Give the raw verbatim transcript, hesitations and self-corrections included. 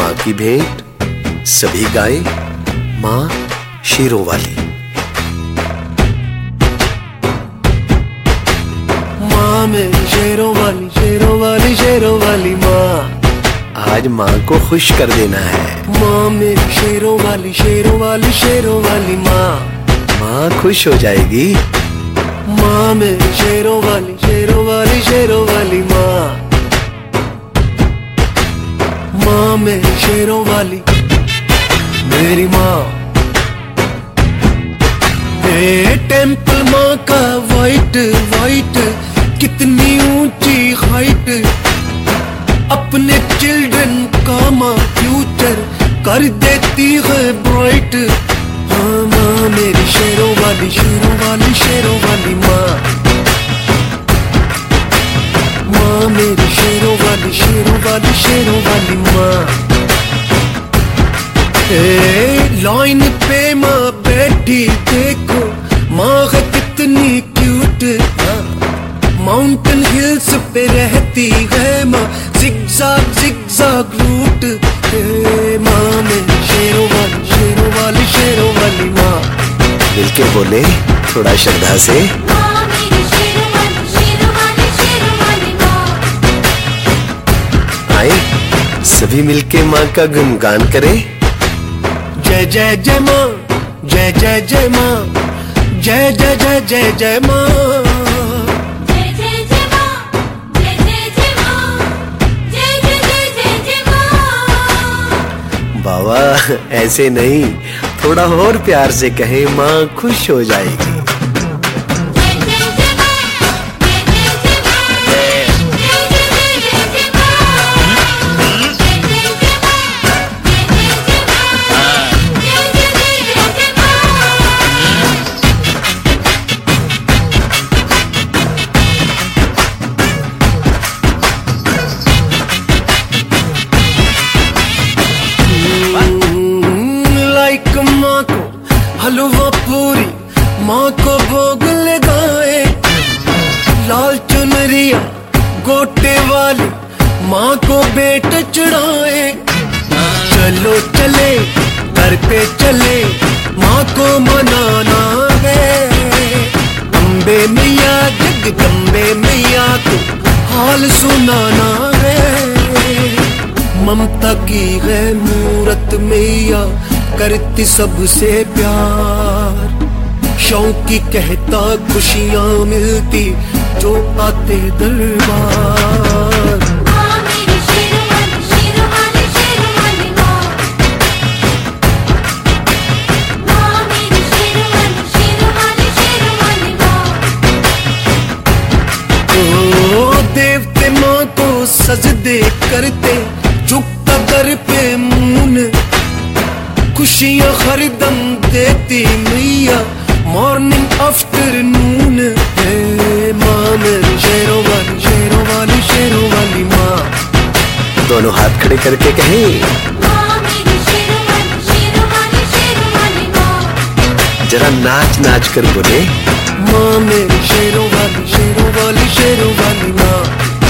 माँ की भेंट सभी गाए, माँ शेरों वाली। माँ मेरी शेरों वाली, शेरों वाली, शेरों वाली माँ, आज माँ को खुश कर देना है। माँ मेरी शेरों वाली, शेरों वाली, शेरों वाली माँ, माँ खुश हो जाएगी। माँ मेरी शेरों वाली, शेरों वाली, शेरों वाली माँ, माँ मेरी शेरों वाली, मेरी माँ। ए टेम्पल माँ का वाइट वाइट, कितनी ऊंची हाइट, अपने चिल्ड्रन का माँ फ्यूचर कर देती है ब्राइट। हाँ माँ मेरी शेरों वाली, शेरों वाली, शेरों वाली माँ, माँ मेरी शेरों वाली, शेरों वाली, शेरों वाली माँ। ए लाइन पे माँ बैठी देखो, माँ है कितनी क्यूट। माउंटेन हिल्स पे रहती है माँ, जिगजाग जिगजाग रूट। माँ मेरी शेरों वाली, शेरों वाली, शेरों वाली माँ। मिलके बोले थोड़ा श्रद्धा से, माँ मेरी शेरों वाली, शेरों वाली, शेरों वाली माँ। आए सभी मिलके माँ का गुणगान करें। जय जय जय माँ, जय जय जय माँ, जय जय जय जय जय माँ। जय जय जय माँ, जय जय जय माँ, जय जय जय जय जय माँ। बाबा ऐसे नहीं, थोड़ा और प्यार से कहें, माँ खुश हो जाएगी। माँ को हलवा पूरी, माँ को भोग लगाए, लाल चुनरिया गोटे वाली माँ को बेट चढ़ाए। चलो चले घर पे चले, माँ को मनाना है। अम्बे मैया जगदम्बे मैया को हाल सुनाना है। ममता की है मूरत मैया, करती सबसे प्यार। शौकी कहता खुशियाँ मिलती जो आते दरबार। माँ मेरी शेरों वाली, शेरों वाली, शेरों वाली माँ। माँ मेरी शेरों वाली, शेरों वाली, शेरों वाली माँ। ओ देवते माँ को सजदे करते, झुकता दर पे मुन। खुशियाँ हरदम देती मैया, मॉर्निंग आफ्टरनून। माँ मेरी शेरों वाली, शेरों वाली, शेरों वाली माँ। दोनों हाथ खड़े करके कहें, माँ मेरी शेरों वाली, शेरों वाली, शेरों वाली माँ। जरा नाच नाच कर बोले, माँ मेरी शेरों वाली, शेरों वाली, शेरों वाली माँ।